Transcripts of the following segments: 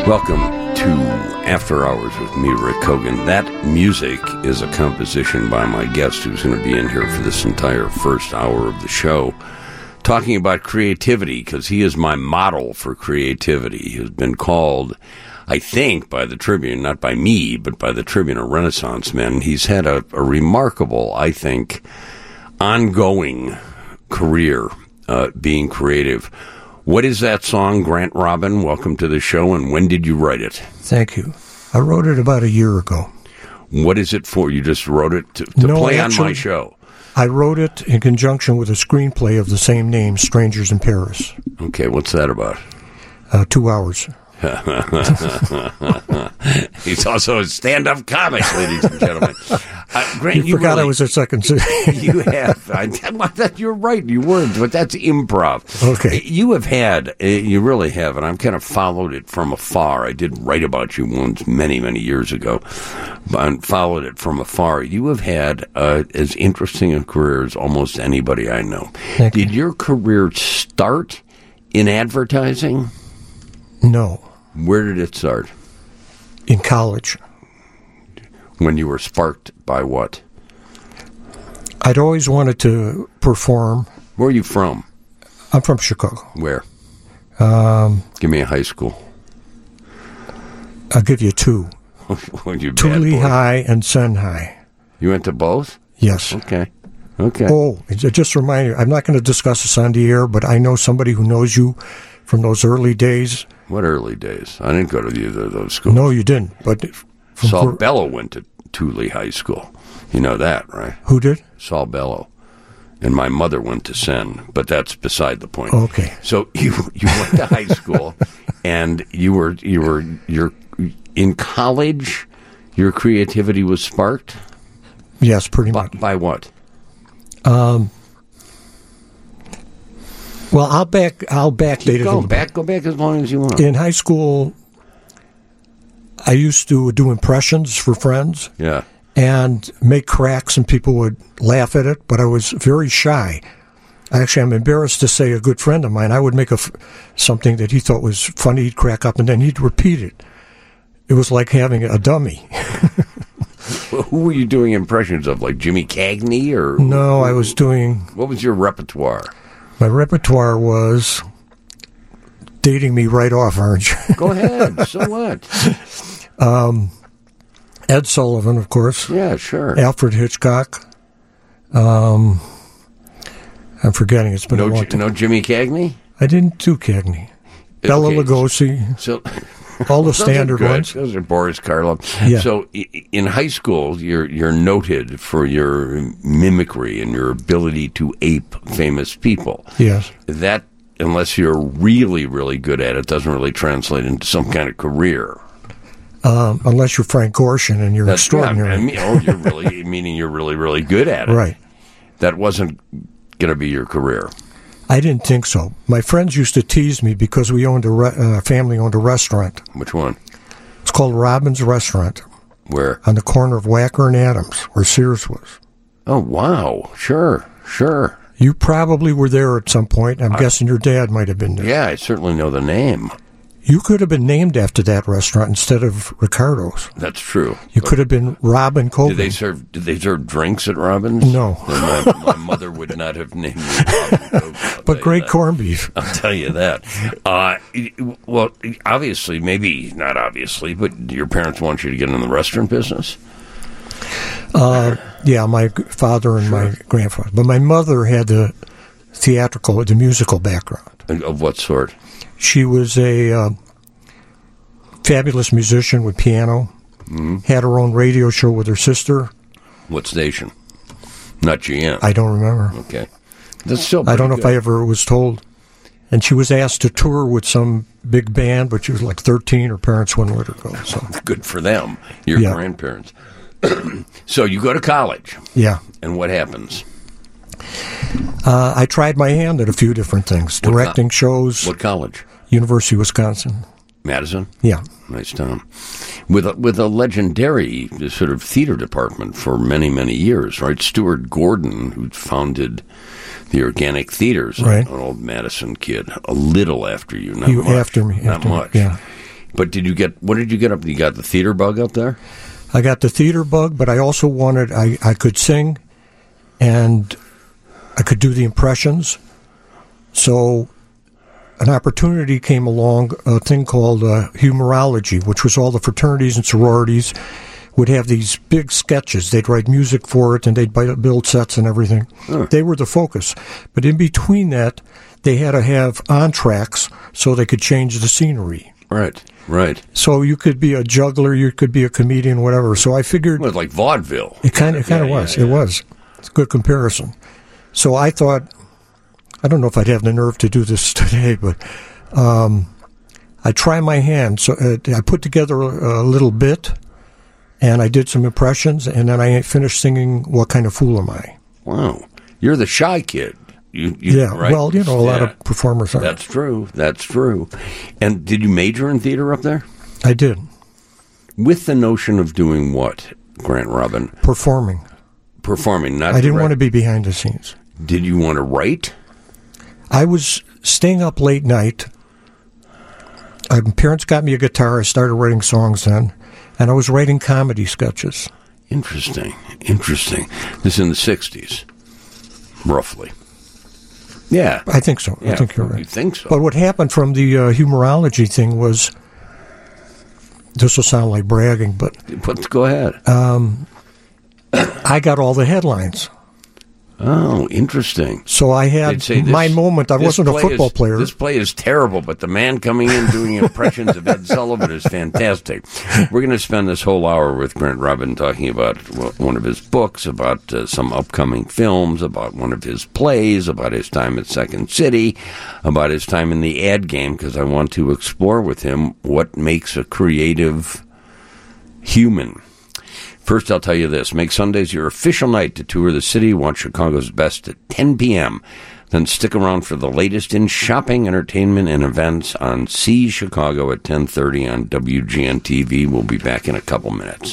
Welcome to After Hours with me, Rick Hogan. That music is a composition by my guest who's going to be in here for this entire first hour of the show, talking about creativity, because he is my model for creativity. He has been called, I think, by the Tribune, not by me, but by the Tribune, a Renaissance man. He's had a remarkable, I think, ongoing career being creative. What is that song, Grant Robin? Welcome to the show, and when did you write it? Thank you. I wrote it about a year ago. What is it for? You just wrote it to play on my show? I wrote it in conjunction with a screenplay of the same name, Strangers in Paris. Okay, what's that about? 2 hours. He's also a stand-up comic, ladies and gentlemen. Grant, you forgot really, I was a second city. You have. You're right, you weren't, but that's improv. Okay. You have had, you really have, and I've kind of followed it from afar. I did write about you once many, many years ago, but followed it from afar. You have had as interesting a career as almost anybody I know. Did your career start in advertising? No. Where did it start? In college. When you were sparked by what? I'd always wanted to perform. Where are you from? I'm from Chicago. Where? Give me a high school. I'll give you two. Tule High and Sen High. You went to both? Yes. Okay. Oh, just a reminder, I'm not going to discuss this on the air, but I know somebody who knows you from those early days. What early days? I didn't go to either of those schools. No, you didn't. But Saul Bellow went to Tule High School. You know that, right? Who did? Saul Bellow. And my mother went to Sen, but that's beside the point. Okay. So you went to high school, and you're in college. Your creativity was sparked. Yes, pretty much. By what? Well, I'll backdate it. Go back as long as you want. In high school, I used to do impressions for friends. Yeah. And make cracks, and people would laugh at it, but I was very shy. Actually, I'm embarrassed to say a good friend of mine, I would make something that he thought was funny, he'd crack up, and then he'd repeat it. It was like having a dummy. Who were you doing impressions of, like Jimmy Cagney? Or No, I was doing... What was your repertoire? My repertoire was dating me right off, aren't you? Go ahead. So what? Ed Sullivan, of course. Yeah, sure. Alfred Hitchcock. I'm forgetting. It's been a long time. No Jimmy Cagney? I didn't do Cagney. Bela Lugosi. So... All the standard ones. Those are Boris Karloff. Yeah. So in high school, you're noted for your mimicry and your ability to ape famous people. Yes. That, unless you're really, really good at it, doesn't really translate into some kind of career. Unless you're Frank Gorshin and you're extraordinary. You're really, meaning you're really, really good at it. Right. That wasn't going to be your career. I didn't think so. My friends used to tease me because we owned family owned a restaurant. Which one? It's called Robin's Restaurant. Where? On the corner of Wacker and Adams, where Sears was. Oh, wow. Sure. You probably were there at some point. I'm guessing your dad might have been there. Yeah, I certainly know the name. You could have been named after that restaurant instead of Ricardo's. That's true. You could have been Robin Cogan. Did they serve drinks at Robin's? No. My mother would not have named me Robin Cogan. But great corned beef. I'll tell you that. Well, obviously, maybe not obviously, but your parents want you to get in the restaurant business? Yeah, my father and my grandfather. But my mother had the musical background. Of what sort? She was a fabulous musician with piano, had her own radio show with her sister. What station? Not GM. I don't remember. Okay. That's still I don't know good. if I ever was told. And she was asked to tour with some big band, but she was like 13. Her parents wouldn't let her go. So good for them, your grandparents. So you go to college. Yeah. And what happens? I tried my hand at a few different things. Directing shows. What college? University of Wisconsin. Madison? Yeah. Nice town. With a legendary sort of theater department for many, many years, right? Stuart Gordon, who founded the Organic Theaters, right. An old Madison kid, a little after you, not you much. After me. Not much. Yeah. But what did you get up? You got the theater bug up there? I got the theater bug, but I also wanted, I could sing and I could do the impressions. So an opportunity came along, a thing called humorology, which was all the fraternities and sororities would have these big sketches. They'd write music for it, and they'd build sets and everything. They were the focus. But in between that, they had to have entr'actes so they could change the scenery. Right. So you could be a juggler, you could be a comedian, whatever. So I figured... Well, it's like vaudeville. It kind of was. Yeah. It was. It's a good comparison. So I thought, I don't know if I'd have the nerve to do this today, but I try my hand. So I put together a little bit, and I did some impressions, and then I finished singing What Kind of Fool Am I? Wow. You're the shy kid. Right? Well, a lot of performers are. That's true. And did you major in theater up there? I did. With the notion of doing what, Grant Robin? Performing, not I didn't want to be behind the scenes. Did you want to write? I was staying up late night. My parents got me a guitar. I started writing songs then, and I was writing comedy sketches. Interesting. This is in the 60s, roughly. Yeah. I think so. Yeah, I think you're right. You think so. But what happened from the humorology thing was, this will sound like bragging, but go ahead. I got all the headlines. Oh, interesting. So I had my moment. I wasn't a football player. This play is terrible, but the man coming in doing impressions of Ed Sullivan is fantastic. We're going to spend this whole hour with Grant Robin talking about one of his books, about some upcoming films, about one of his plays, about his time at Second City, about his time in the ad game, because I want to explore with him what makes a creative human. First, I'll tell you this. Make Sundays your official night to tour the city. Watch Chicago's best at 10 p.m. Then stick around for the latest in shopping, entertainment, and events on See Chicago at 10:30 on WGN-TV. We'll be back in a couple minutes.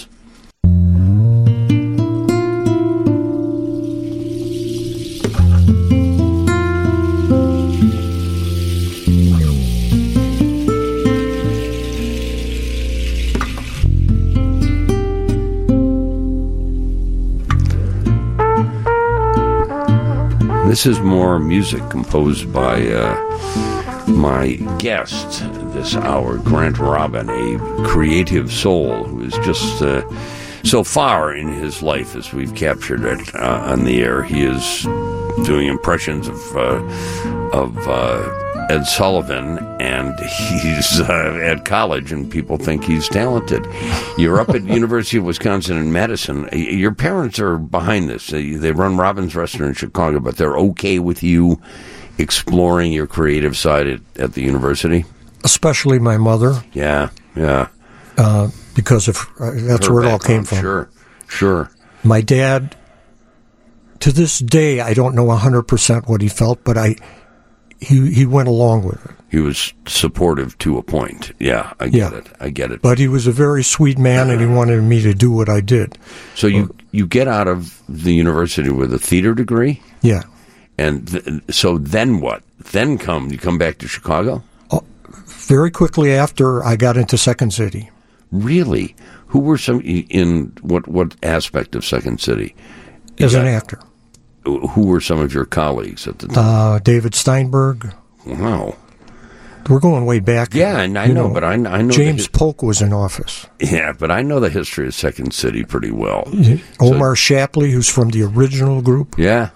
This is more music composed by my guest this hour, Grant Robin, a creative soul who is just so far in his life as we've captured it on the air. He is doing impressions of Ed Sullivan, and he's at college, and people think he's talented. You're up at University of Wisconsin in Madison. Your parents are behind this. They run Robin's Restaurant in Chicago, but they're okay with you exploring your creative side at the university? Especially my mother. Yeah. Because of that's where it all came from. Sure. My dad, to this day, I don't know 100% what he felt, but he went along with it. He was supportive to a point. Yeah, I get it. But he was a very sweet man, and he wanted me to do what I did. So you get out of the university with a theater degree? Yeah. And so then what? Then you come back to Chicago? Very quickly after, I got into Second City. Really? Who were some in what aspect of Second City? As an actor. Who were some of your colleagues at the time? David Steinberg. Wow. We're going way back. Yeah, and I know, but I know James Polk was in office. Yeah, but I know the history of Second City pretty well. Omar Shapley, who's from the original group. Yeah.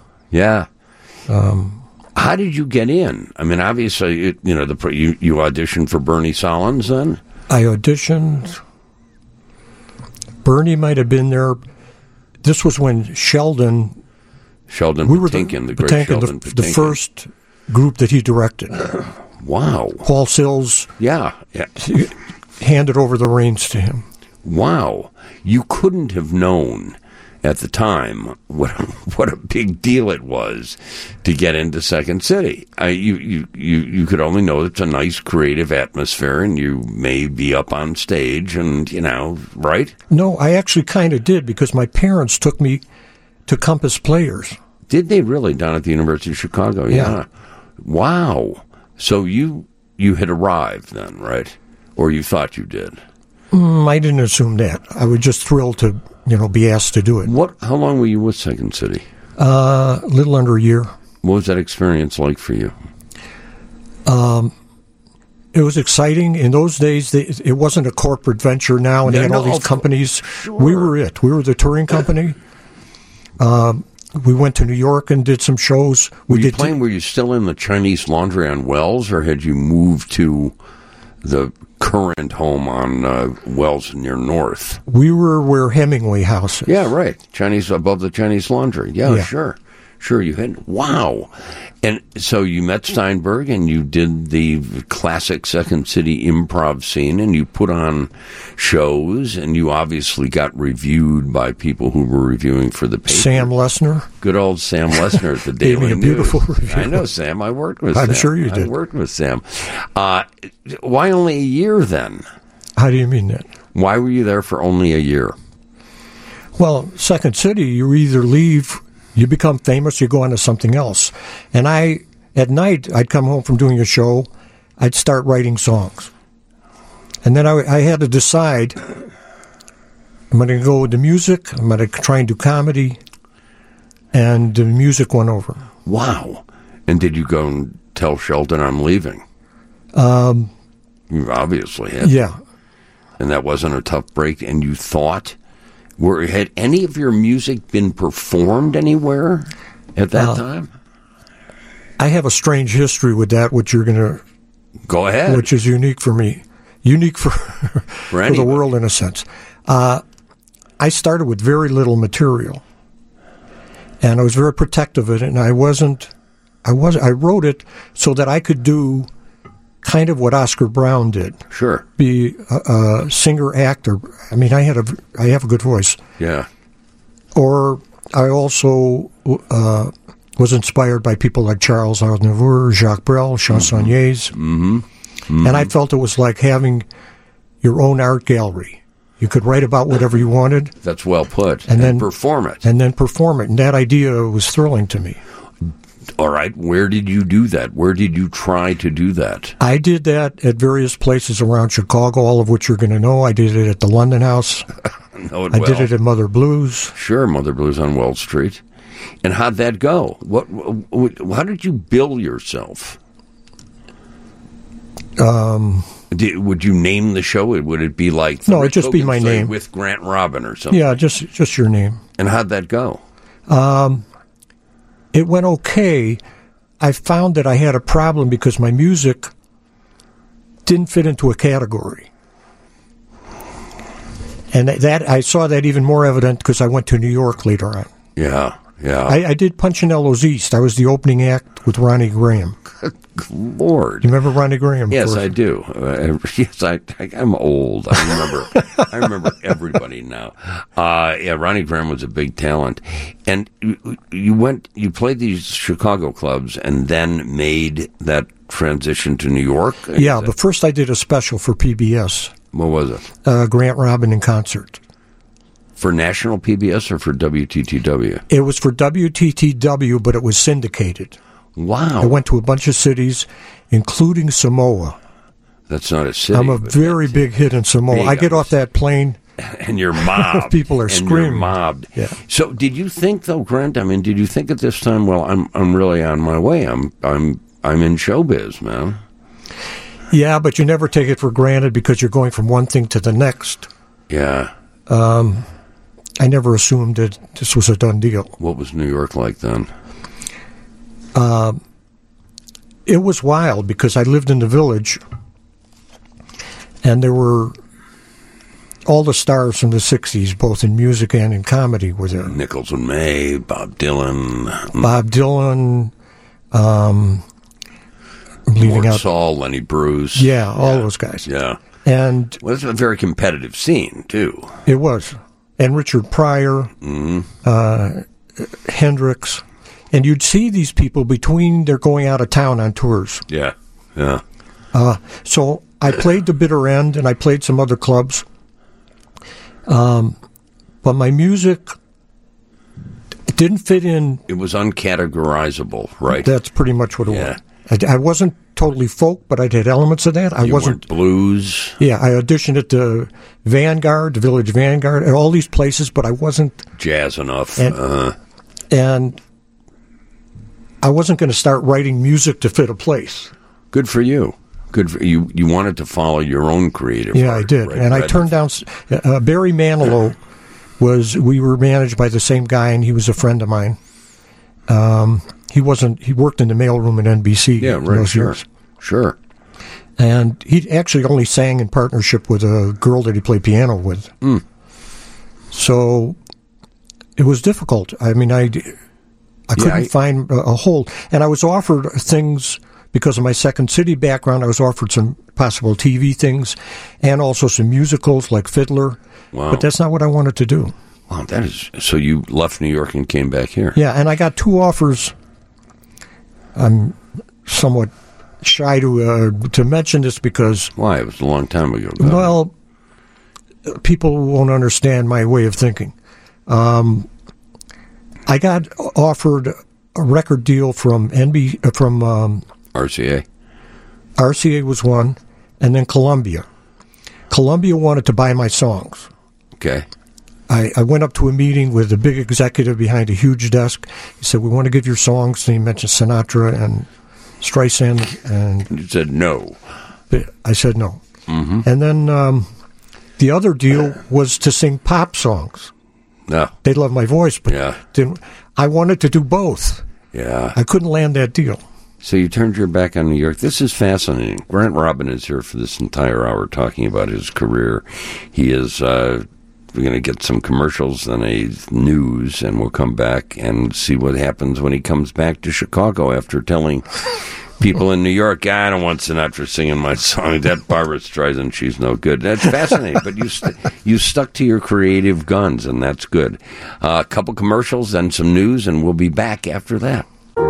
How did you get in? I mean, obviously, you auditioned for Bernie Sahlins then? I auditioned. Bernie might have been there. This was when Sheldon Patinkin, the great Sheldon Patinkin. The first group that he directed. Wow. Paul Sills handed over the reins to him. Wow. You couldn't have known at the time what a big deal it was to get into Second City. You could only know it's a nice creative atmosphere, and you may be up on stage and, right? No, I actually kind of did, because my parents took me to Compass Players. Did they really? Down at the University of Chicago? Yeah. Wow. So you had arrived then, right? Or you thought you did? I didn't assume that. I was just thrilled to, be asked to do it. How long were you with Second City? A little under a year. What was that experience like for you? It was exciting. In those days, it wasn't a corporate venture now, and they had all these companies. Sure. We were it. We were the touring company. We went to New York and did some shows. Were you still in the Chinese Laundry on Wells, or had you moved to the current home on Wells near North? We were where Hemingway House is. Yeah, right. Above the Chinese Laundry. Yeah. Sure, you had. Wow. And so you met Steinberg and you did the classic Second City improv scene and you put on shows and you obviously got reviewed by people who were reviewing for the paper. Sam Lesner. Good old Sam Lesner at the Daily Gave me a beautiful News. review. I know Sam. I worked with Sam. I'm sure you did. I worked with Sam. Why only a year then? How do you mean that? Why were you there for only a year? Well, Second City, you either leave, you become famous, you go on to something else. And at night, I'd come home from doing a show, I'd start writing songs. And then I had to decide, I'm going to go with the music, I'm going to try and do comedy, and the music went over. Wow. And did you go and tell Shelton I'm leaving? You obviously had. Yeah. And that wasn't a tough break, and you thought... Had any of your music been performed anywhere at that time? I have a strange history with that, which you're going to... Go ahead. Which is unique for me. Unique for the world, in a sense. I started with very little material. And I was very protective of it, and I wrote it so that I could do kind of what Oscar Brown did. Sure. Be a singer-actor. I mean, I have a good voice. Yeah. Or I also was inspired by people like Charles Aznavour, Jacques Brel, Chansonniers. Mm-hmm. Mm-hmm. And I felt it was like having your own art gallery. You could write about whatever you wanted. That's well put. And then perform it. And then perform it. And that idea was thrilling to me. All right. Where did you do that? Where did you try to do that? I did that at various places around Chicago, all of which you're going to know. I did it at the London House. I did it at Mother Blues. Sure, Mother Blues on Wall Street. And how'd that go? How did you bill yourself? Would you name the show? Would it be like... No, it'd just be my name. With Grant Robin or something? Yeah, just your name. And how'd that go? It went okay. I found that I had a problem because my music didn't fit into a category. And that I saw that even more evident because I went to New York later on. Yeah. I did Punchinello's East. I was the opening act with Ronnie Graham. Good Lord. You remember Ronnie Graham? Yes, I do. Yes, I'm old. I remember everybody now. Yeah, Ronnie Graham was a big talent. And you played these Chicago clubs and then made that transition to New York? Yeah, but first I did a special for PBS. What was it? Grant Robin in concert. For national PBS or for WTTW? It was for WTTW, but it was syndicated. Wow. I went to a bunch of cities, including Samoa. That's not a city. I'm a very big hit in Samoa. I get off that plane. And you're mobbed. People are screaming. You're mobbed. Yeah. So did you think, though, Grant, did you think at this time, well, I'm really on my way. I'm in showbiz, man. Yeah, but you never take it for granted because you're going from one thing to the next. Yeah. I never assumed that this was a done deal. What was New York like then? It was wild because I lived in the Village, and there were all the stars from the 60s, both in music and in comedy, were there. Nichols and May, Bob Dylan. I'm leaving out Saul, Lenny Bruce. Yeah, all those guys. Yeah. And well, it's a very competitive scene, too. It was. And Richard Pryor, Hendrix. And you'd see these people between they're going out of town on tours. Yeah. So I played the Bitter End, and I played some other clubs. But my music didn't fit in. It was uncategorizable, right? That's pretty much what it was. I wasn't totally folk, but I did elements of that. You weren't blues? Yeah, I auditioned at the Vanguard, the Village Vanguard, and all these places, but I wasn't... Jazz enough. And I wasn't going to start writing music to fit a place. Good for you. Good for you. You wanted to follow your own creative Yeah, art, I did. Right? And I turned down... Barry Manilow we were managed by the same guy, and he was a friend of mine. He worked in the mailroom at NBC in those years. Sure. And he actually only sang in partnership with a girl that he played piano with. Mm. So it was difficult. I mean, I couldn't find a hold. And I was offered things because of my Second City background. I was offered some possible TV things and also some musicals like Fiddler. Wow. But that's not what I wanted to do. Wow, that is... So you left New York and came back here. Yeah, and I got 2 offers. I'm somewhat shy to mention this because... Why? It was a long time ago. Well, people won't understand my way of thinking. I got offered a record deal from RCA. RCA was one, and then Columbia. Columbia wanted to buy my songs. Okay. I went up to a meeting with a big executive behind a huge desk. He said, "We want to give your songs." And he mentioned Sinatra and Streisand. And you said no. I said no. Mm-hmm. And then the other deal was to sing pop songs. No. They loved my voice, but I wanted to do both. Yeah. I couldn't land that deal. So you turned your back on New York. This is fascinating. Grant Robin is here for this entire hour talking about his career. He is... we're going to get some commercials, then a news, and we'll come back and see what happens when he comes back to Chicago after telling people in New York, I don't want Sinatra singing my song. That Barbra Streisand, she's no good. That's fascinating, but you stuck to your creative guns, and that's good. A couple commercials, then some news, and we'll be back after that.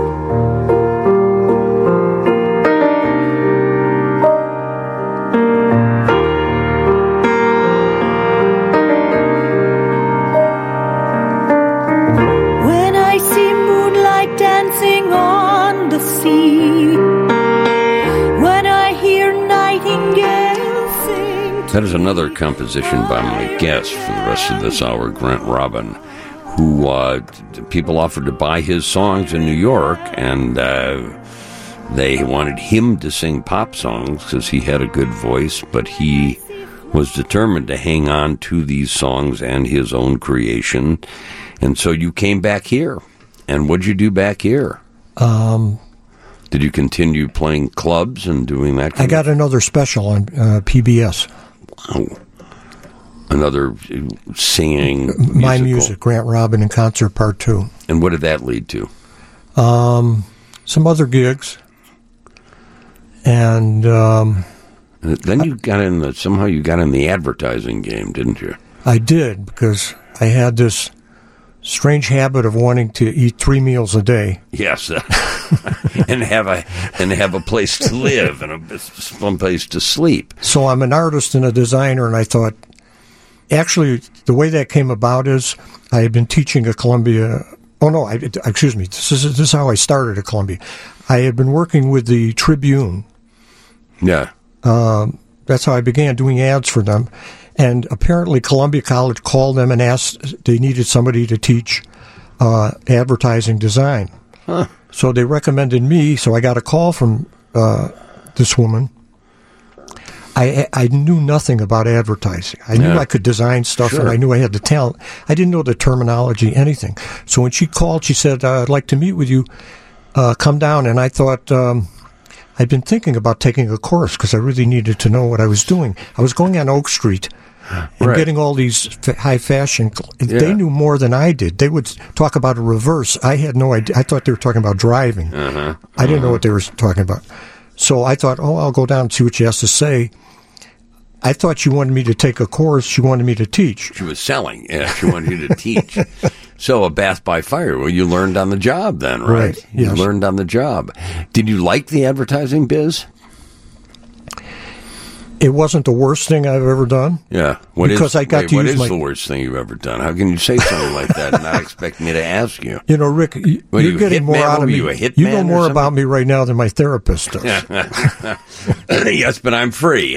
That is another composition by my guest for the rest of this hour, Grant Robin, who people offered to buy his songs in New York, and they wanted him to sing pop songs because he had a good voice, but he was determined to hang on to these songs and his own creation. And so you came back here. And what'd you do back here? Did you continue playing clubs and doing that kind I got another special on PBS. Wow. Another singing musical. My Music, Grant Robin in Concert Part 2. And what did that lead to? Some other gigs. And then you got in somehow you got in the advertising game, didn't you? I did, because I had this strange habit of wanting to eat 3 meals a day. Yes, and have a place to live and some place to sleep. So I'm an artist and a designer, and I thought, actually, the way that came about is I had been teaching at Columbia. Oh no, excuse me. This is how I started at Columbia. I had been working with the Tribune. Yeah. That's how I began doing ads for them. And apparently Columbia College called them and asked they needed somebody to teach advertising design. Huh. So they recommended me, so I got a call from this woman. I knew nothing about advertising. I knew I could design stuff, and I knew I had the talent. I didn't know the terminology, anything. So when she called, she said, I'd like to meet with you. Come down. And I thought... I'd been thinking about taking a course because I really needed to know what I was doing. I was going on Oak Street and getting all these high fashion. They knew more than I did. They would talk about a reverse. I had no idea. I thought they were talking about driving. I didn't know what they were talking about. So I thought, I'll go down and see what she has to say. I thought she wanted me to take a course. She wanted me to teach. She was selling. Yeah, she wanted you to teach. So a Bath by Fire. Well, you learned on the job then, right? Yes. You learned on the job. Did you like the advertising biz? It wasn't the worst thing I've ever done. Yeah. What is the worst thing you've ever done? How can you say something like that and not expect me to ask you? You know, Rick, you're getting more out of me. You know more about me right now than my therapist does. Yes, but I'm free.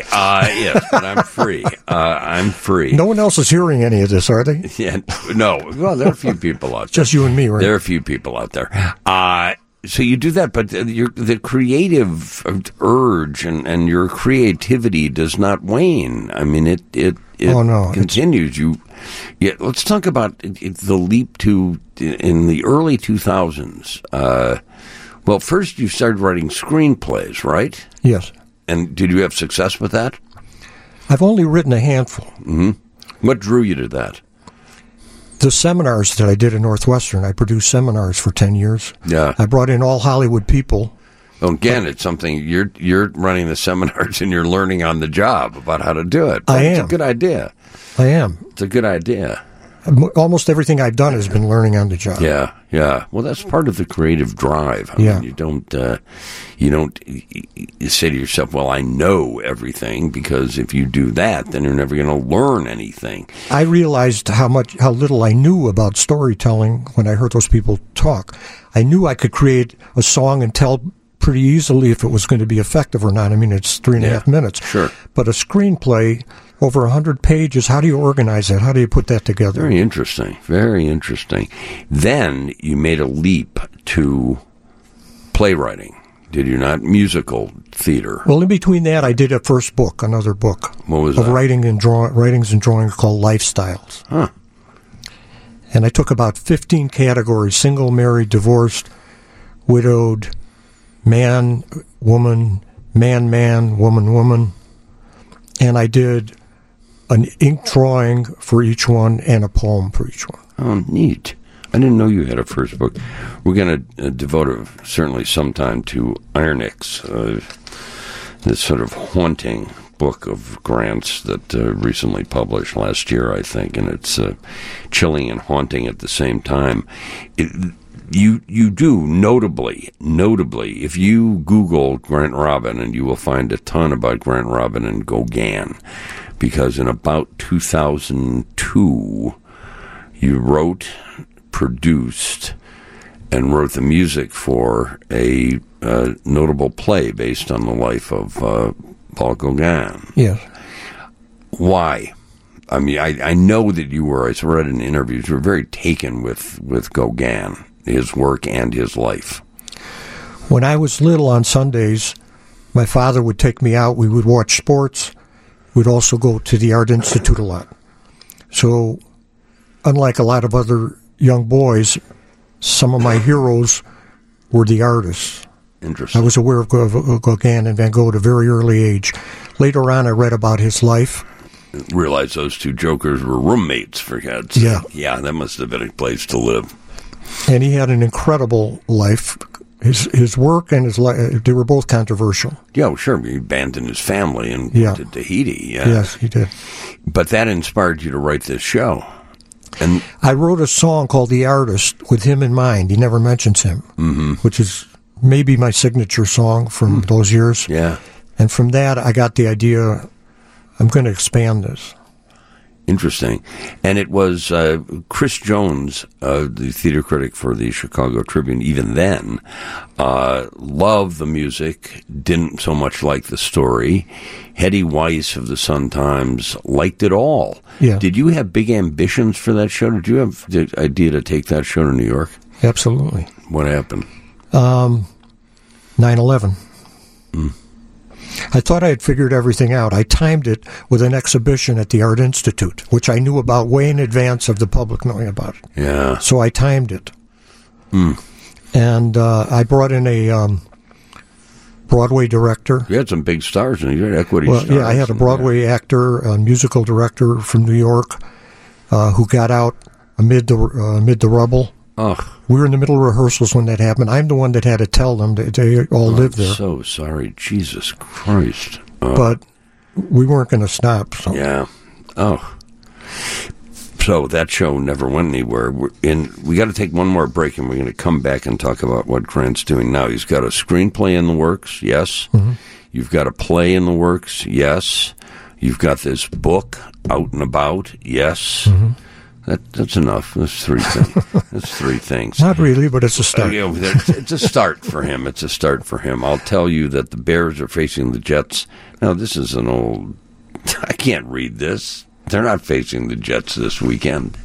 I'm free. No one else is hearing any of this, are they? Yeah. No. Well, there are a few people out there. Just you and me, right? There are a few people out there. So you do that, but the creative urge and your creativity does not wane. I mean, it continues. Let's talk about the leap to in the early 2000s. Well, first you started writing screenplays, right? Yes. And did you have success with that? I've only written a handful. Mm-hmm. What drew you to that? The seminars that I did at Northwestern, I produced seminars for 10 years. Yeah. I brought in all Hollywood people. Well, again, it's something you're running the seminars and you're learning on the job about how to do it. It's a good idea. I am. It's a good idea. Almost everything I've done has been learning on the job. Yeah, yeah. Well, that's part of the creative drive. I mean, you don't say to yourself, well, I know everything, because if you do that, then you're never going to learn anything. I realized how little I knew about storytelling when I heard those people talk. I knew I could create a song and tell pretty easily if it was going to be effective or not. I mean, it's 3.5 minutes. Sure. But a screenplay, over 100 pages, how do you organize that? How do you put that together? Very interesting. Very interesting. Then you made a leap to playwriting, did you not? Musical theater. Well, in between that, I did another book. What was of that? Writings and drawings called Lifestyles. Huh. And I took about 15 categories: single, married, divorced, widowed, man, woman, man, woman. And I did an ink drawing for each one and a poem for each one. Oh, neat. I didn't know you had a first book. We're going to devote certainly some time to Ironix, this sort of haunting book of Grant's that recently published last year, I think, and it's chilling and haunting at the same time. You do, notably, if you Google Grant Robin, and you will find a ton about Grant Robin and Gauguin, because in about 2002, you wrote, produced, and wrote the music for a notable play based on the life of Paul Gauguin. Yes. Why? I mean, I know that you were, I read in interviews, you were very taken with Gauguin, his work and his life. When I was little on Sundays, my father would take me out. We would watch sports. We'd also go to the Art Institute a lot. So, unlike a lot of other young boys, some of my heroes were the artists. Interesting. I was aware of Gauguin and Van Gogh at a very early age. Later on, I read about his life. Realized those two jokers were roommates, for God's sake. Yeah. Yeah, that must have been a place to live. And he had an incredible life. His work and his life, they were both controversial. Yeah, well, sure. He abandoned his family and went to Tahiti. Yeah. Yes, he did. But that inspired you to write this show. And I wrote a song called The Artist with him in mind. He never mentions him, which is maybe my signature song from those years. Yeah. And from that, I got the idea, I'm going to expand this. Interesting. And it was Chris Jones, the theater critic for the Chicago Tribune, even then, loved the music, didn't so much like the story. Hetty Weiss of the Sun-Times liked it all. Yeah. Did you have big ambitions for that show? Did you have the idea to take that show to New York? Absolutely. What happened? 9/11. I thought I had figured everything out. I timed it with an exhibition at the Art Institute, which I knew about way in advance of the public knowing about it. Yeah. So I timed it. And I brought in a Broadway director. You had some big stars in it. You had equity stars. Yeah, I had a Broadway actor, a musical director from New York, who got out amid the rubble. Ugh. We were in the middle of rehearsals when that happened. I'm the one that had to tell them that they all lived there. I'm so sorry. Jesus Christ. But we weren't going to stop. So. Yeah. Oh. So that show never went anywhere. We got to take one more break, and we're going to come back and talk about what Grant's doing now. He's got a screenplay in the works, yes. You've got a play in the works, yes. You've got this book out and about, yes. Mm-hmm. That's enough. That's three things. That's three things. Not really, but it's a start. It's a start for him. It's a start for him. I'll tell you that the Bears are facing the Jets. Now, this is an old... I can't read this. They're not facing the Jets this weekend.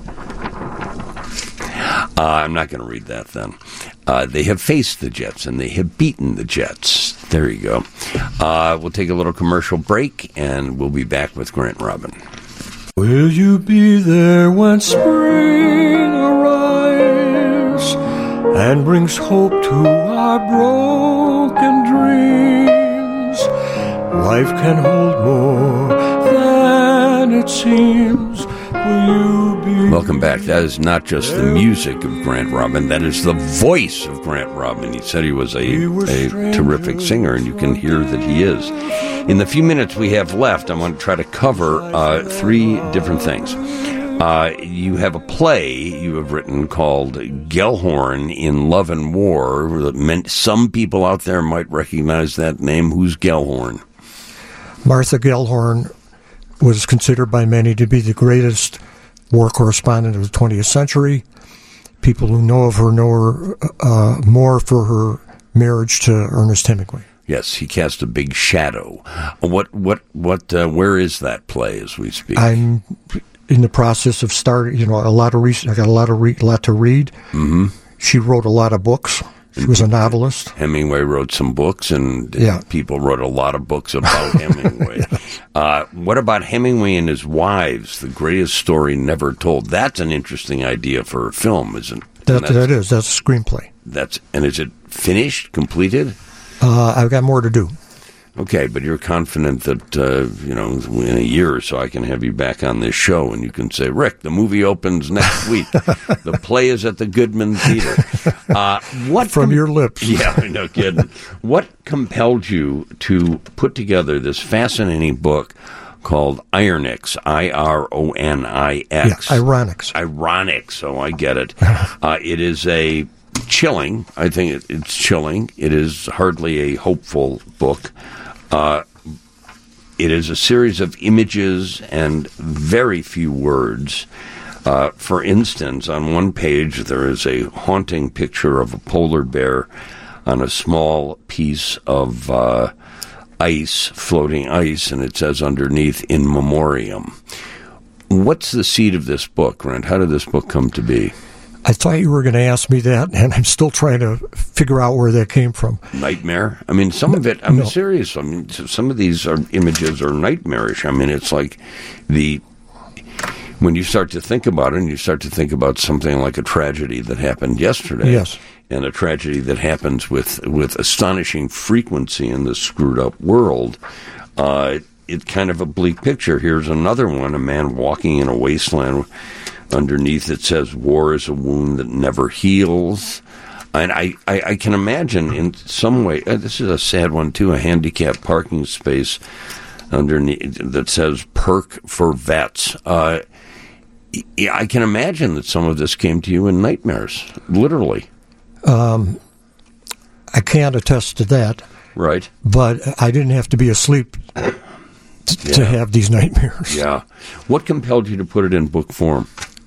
I'm not going to read that then. They have faced the Jets, and they have beaten the Jets. There you go. We'll take a little commercial break, and we'll be back with Grant Robin. Will you be there when spring arrives and brings hope to our broken dreams? Life can hold more than it seems. Will you be... Welcome back. That is not just the music of Grant Robin. That is the voice of Grant Robin. He said he was a terrific singer, and you can hear that he is. In the few minutes we have left, I want to try to cover three different things. You have a play you have written called Gellhorn in Love and War. Some people out there might recognize that name. Who's Gellhorn? Martha Gellhorn was considered by many to be the greatest war correspondent of the 20th century. People who know of her know her more for her marriage to Ernest Hemingway. Yes, he cast a big shadow. Where is that play as we speak? I'm in the process of starting. A lot of research. I got a lot to read. Mm-hmm. She wrote a lot of books. She was a novelist. Hemingway wrote some books, and people wrote a lot of books about Hemingway. What about Hemingway and his wives? The greatest story never told. That's an interesting idea for a film, isn't it? That is. That's a screenplay. And is it finished, completed? I've got more to do. Okay, but you're confident that, in a year or so I can have you back on this show and you can say, Rick, the movie opens next week. The play is at the Goodman Theater. From your lips. Yeah, no kidding. What compelled you to put together this fascinating book called Ironix, Ironix? Yeah, Ironics. Ironics, oh, I get it. It is a... chilling. I think it's chilling. It is hardly a hopeful book. It is a series of images and very few words. For instance, on one page there is a haunting picture of a polar bear on a small piece of floating ice, and it says underneath, in memoriam. What's the seed of this book, Grant? How did this book come to be? I thought you were going to ask me that, and I'm still trying to figure out where that came from. Nightmare? I mean, some of it, I'm serious. I mean, some of these images are nightmarish. I mean, it's like when you start to think about it, and you start to think about something like a tragedy that happened yesterday. Yes. And a tragedy that happens with astonishing frequency in this screwed up world. It's kind of a bleak picture. Here's another one, a man walking in a wasteland. Underneath it says, war is a wound that never heals. And I can imagine in some way, this is a sad one too, a handicapped parking space underneath that says perk for vets. I can imagine that some of this came to you in nightmares, literally. I can't attest to that. Right. But I didn't have to be asleep to have these nightmares. Yeah. What compelled you to put it in book form?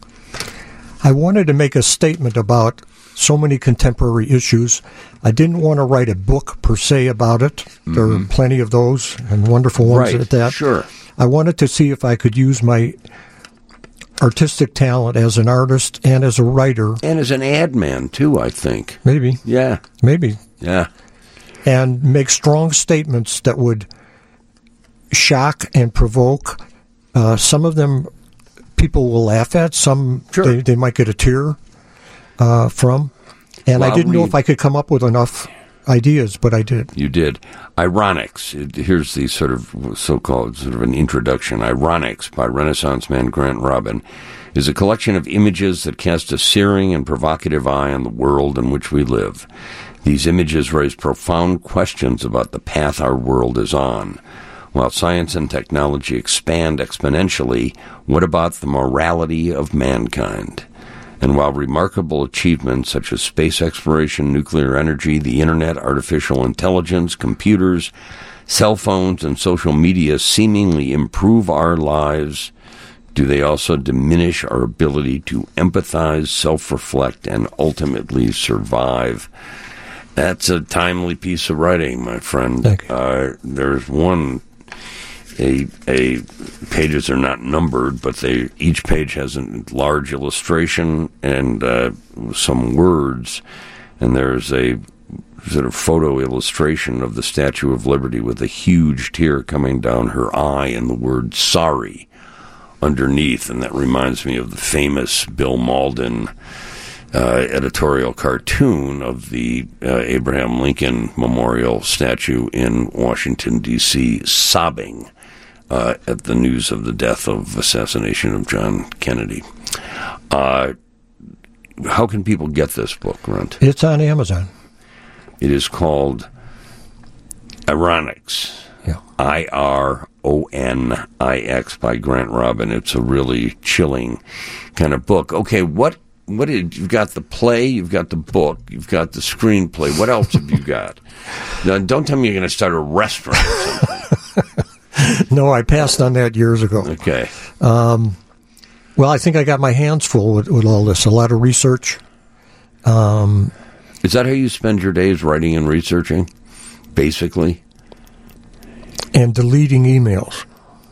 I wanted to make a statement about so many contemporary issues. I didn't want to write a book per se about it. Mm-hmm. There are plenty of those and wonderful ones at that. Sure. I wanted to see if I could use my artistic talent as an artist and as a writer. And as an ad man, too, I think. Maybe. Yeah. Maybe. Yeah. And make strong statements that would shock and provoke. Some of them people will laugh at. Some they might get a tear from. And I didn't know if I could come up with enough ideas, but I did. You did. Ironics. Here's the sort of so-called sort of an introduction. Ironics by Renaissance man Grant Robin is a collection of images that cast a searing and provocative eye on the world in which we live. These images raise profound questions about the path our world is on. While science and technology expand exponentially, what about the morality of mankind? And while remarkable achievements such as space exploration, nuclear energy, the internet, artificial intelligence, computers, Cell phones and social media seemingly improve our lives. Do they also diminish our ability to empathize, self-reflect, and ultimately survive? That's a timely piece of writing, my friend. Thank you. There's one, pages are not numbered, but each page has a large illustration and some words, and there's a sort of photo illustration of the Statue of Liberty with a huge tear coming down her eye and the word sorry underneath, and that reminds me of the famous Bill Malden editorial cartoon of the Abraham Lincoln Memorial statue in Washington, D.C., sobbing at the news of the death of assassination of John Kennedy. How can people get this book, Runt? It's on Amazon. It is called Ironics. Yeah. Ironix by Grant Robin. It's a really chilling kind of book. Okay, what you've got the play, you've got the book, you've got the screenplay. What else have you got? Now, don't tell me you're going to start a restaurant or something. No, I passed on that years ago. Okay. Well, I think I got my hands full with all this. A lot of research. Is that how you spend your days, writing and researching, basically? And deleting emails.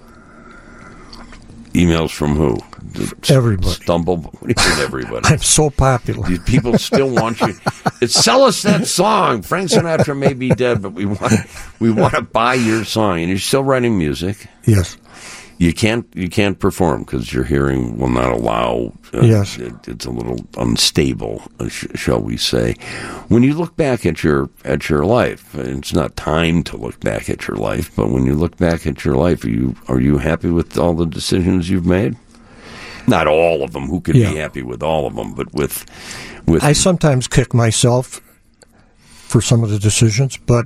Emails from who? Everybody. Stumble? What do you mean everybody? I'm so popular. These people still want you. Sell us that song. Frank Sinatra may be dead, but we want to buy your song. And you're still writing music. Yes. You can't perform because your hearing will not allow. Yes. It's a little unstable, shall we say? When you look back at your life, it's not time to look back at your life, but when you look back at your life, are you happy with all the decisions you've made? Not all of them. Who could be happy with all of them? But with I sometimes kick myself for some of the decisions, but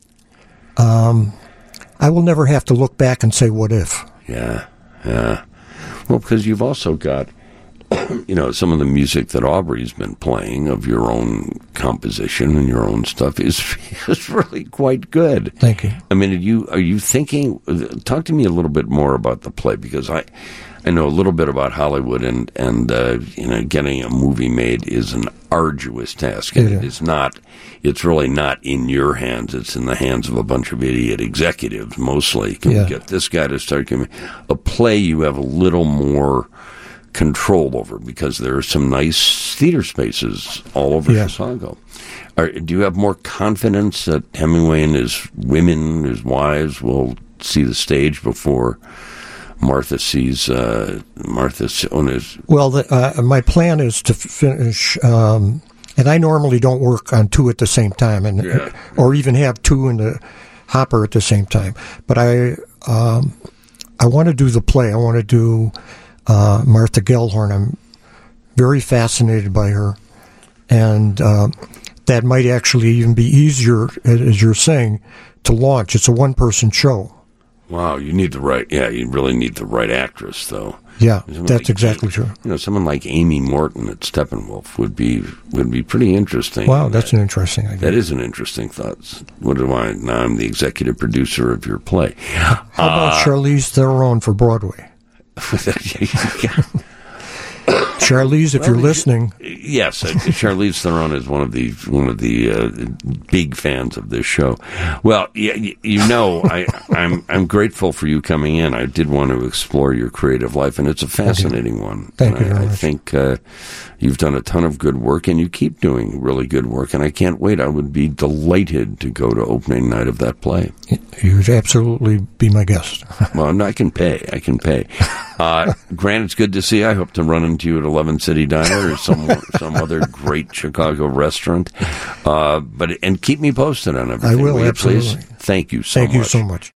I will never have to look back and say, what if? Yeah. Well, because you've also got, some of the music that Aubrey's been playing of your own composition and your own stuff is really quite good. Thank you. I mean, are you thinking? Talk to me a little bit more about the play, because I know a little bit about Hollywood, and getting a movie made is an arduous task. And it's really not in your hands. It's in the hands of a bunch of idiot executives, mostly. Can we get this guy to start giving a play? You have a little more control over, because there are some nice theater spaces all over Chicago. Do you have more confidence that Hemingway and his wives, will see the stage before Martha sees Martha's on his? Well, my plan is to finish, and I normally don't work on two at the same time, or even have two in the hopper at the same time. But I want to do the play. I want to do Martha Gellhorn. I'm very fascinated by her, and that might actually even be easier, as you're saying, to launch. It's a one-person show. Wow, you really need the right actress, though. Yeah, that's exactly true. Someone like Amy Morton at Steppenwolf would be pretty interesting. Wow, that's an interesting idea. That is an interesting thought. Now I'm the executive producer of your play. How about Charlize Theron for Broadway? Charlize, if you're listening. Yes, Charlize Theron is one of the big fans of this show. Well, I'm grateful for you coming in. I did want to explore your creative life, and it's a fascinating one. Thank you very much. I think you've done a ton of good work, and you keep doing really good work, and I can't wait. I would be delighted to go to opening night of that play. You would absolutely be my guest. Well, no, I can pay. Grant, it's good to see you. I hope to run into you at 11 City Diner or some other great Chicago restaurant. And keep me posted on everything. I will, absolutely. Please? Thank you so much. Thank you so much.